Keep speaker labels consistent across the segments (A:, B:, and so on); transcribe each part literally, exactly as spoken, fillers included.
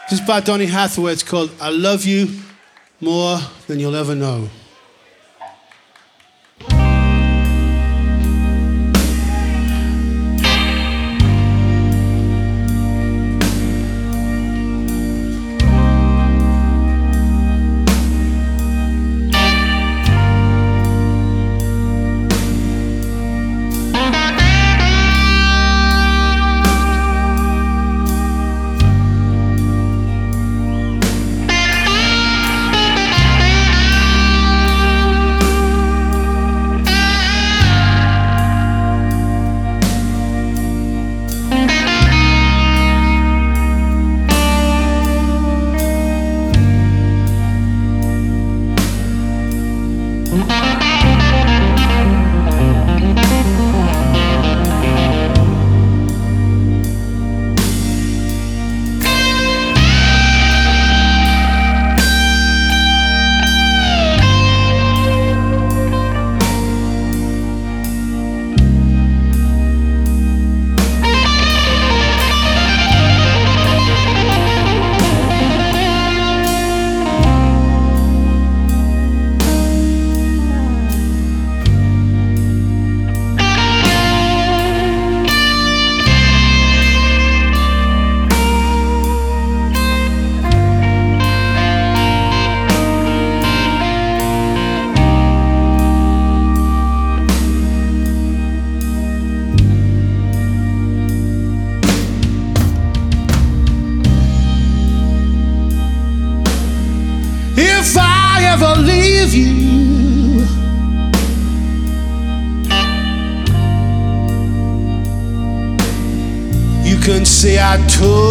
A: This is by Donny Hathaway. It's called I Love You More Than You'll Ever Know. If I ever leave you, you can say I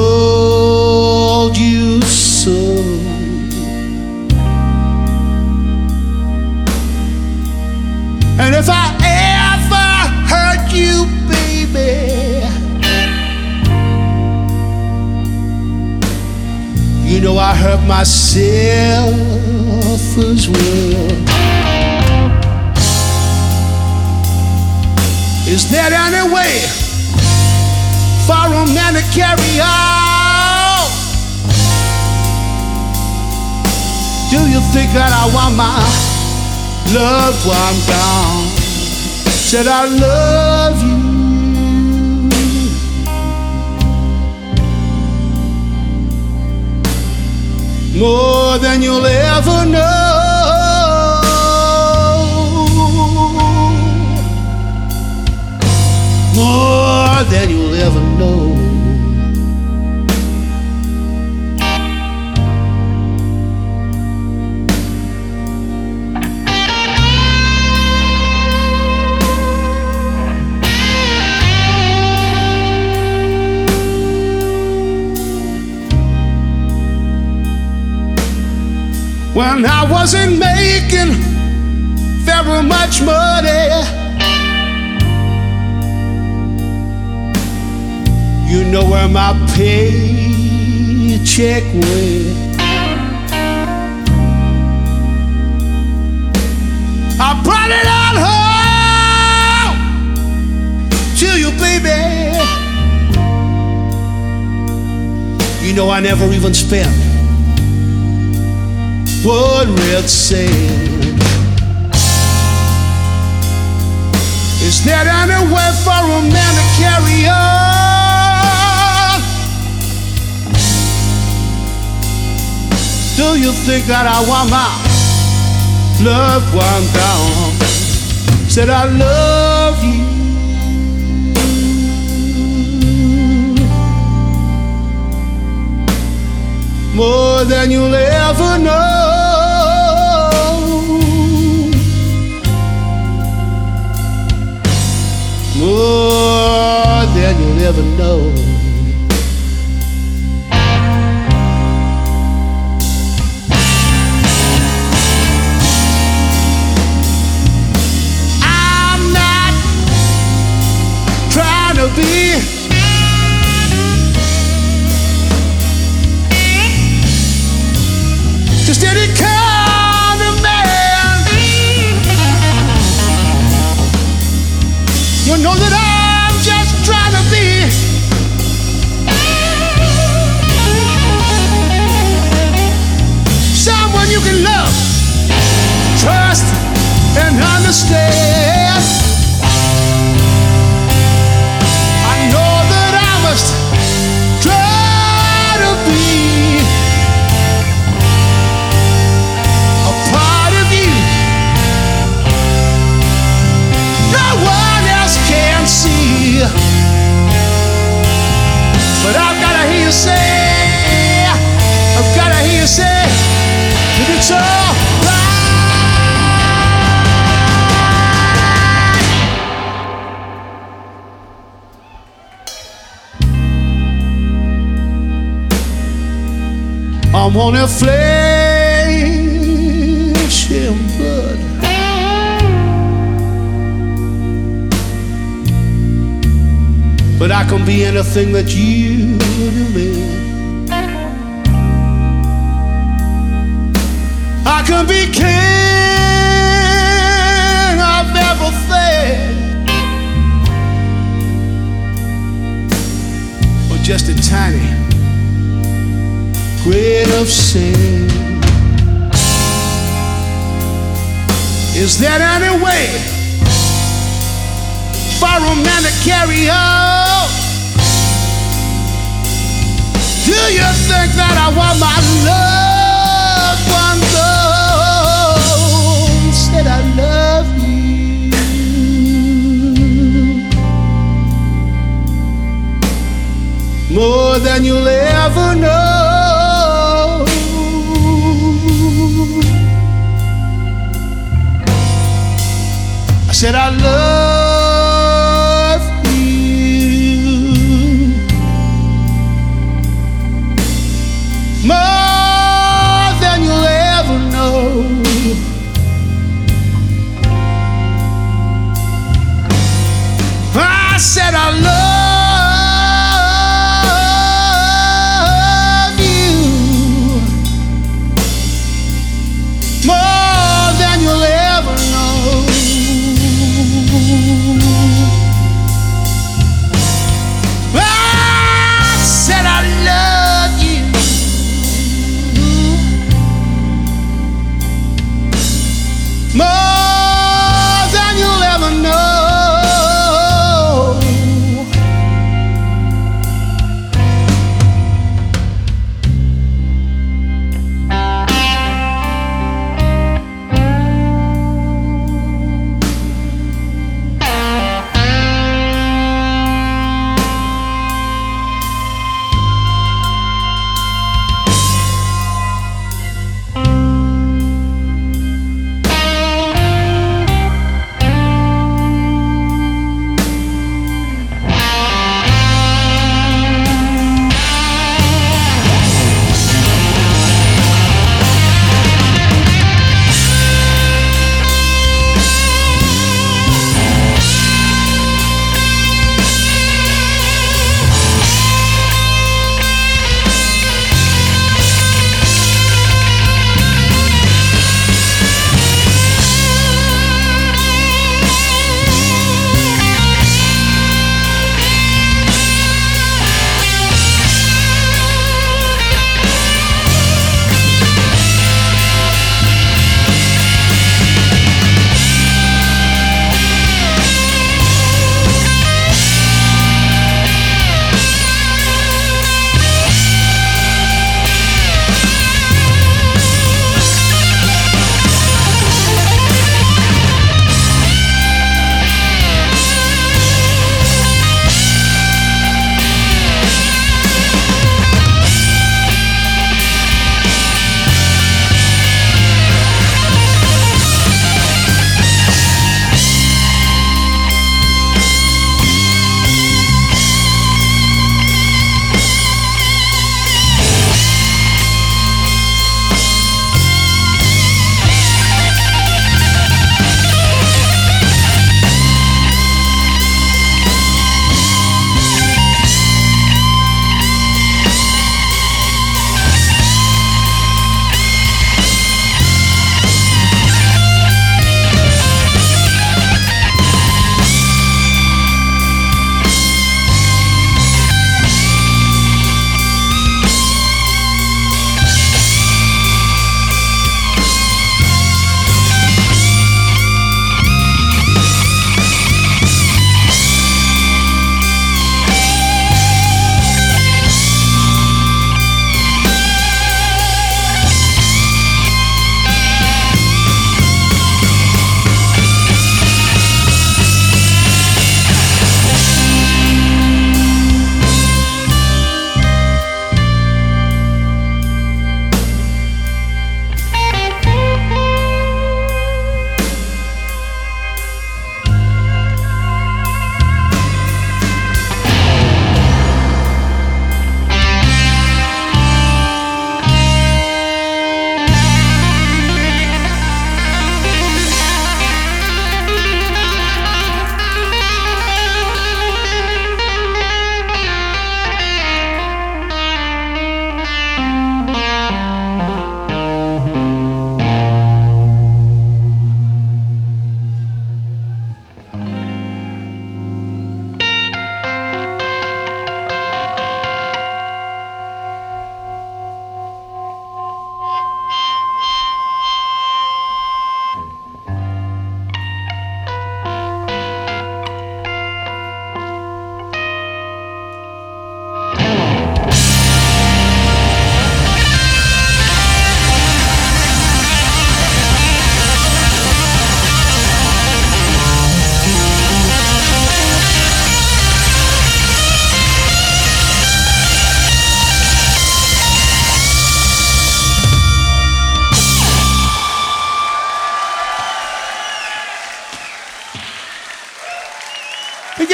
A: told you so. And if I ever hurt you, baby, you know I hurt myself as well. Is there any way for a man to carry on? Do you think that I want my loved one gone? Said I love you more than you'll ever know. More than you'll ever know. When I wasn't making very much money, you know where my paycheck went. I brought it on home to you, baby. You know I never even spent what red said. Is there any way for a man to carry on? Do you think that I want my loved one gone? Said I love you more than you'll ever know. More than you'll ever know. I'm not trying to be just any kind of man. You know that I'm just trying to be and understand. I know that I must try to be a part of you. No one else can see, but I've gotta hear you say, I've gotta hear you say that it's all right. I'm on a flesh and blood, but I can be anything that you demand. I can be king of everything, or just a tiny grain of sin. Is there any way for a man to carry on? Do you think that I want my loved one gone? Said I love you more than you'll ever know. I said I love you more than you'll ever know. I said I love you more than you'll ever know. I said I love you more than you'll ever know.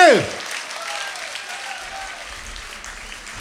A: you.